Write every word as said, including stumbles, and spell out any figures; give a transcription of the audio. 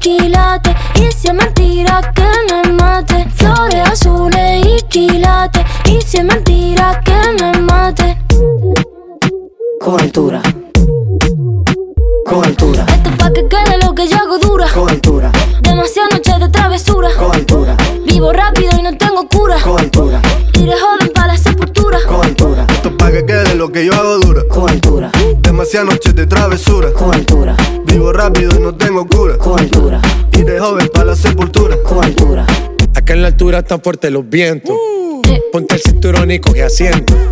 quilates. Y si es mentira que me mate, flores azules y quilates. Y si es mentira que me mate. Con altura, con altura. Esto es pa' que quede lo que yo hago dura. Con altura, demasiadas noches de travesura. con altura, vivo rápido y no tengo cura. con altura, iré joven pa' la sepultura. con altura. Esto es pa' que quede lo que yo hago dura. Con altura, demasiadas noches de travesura. con altura, vivo rápido y no tengo cura. con altura, iré joven pa' la sepultura. con altura. Acá en la altura están fuertes los vientos. Ponte el cinturón y coge asiento.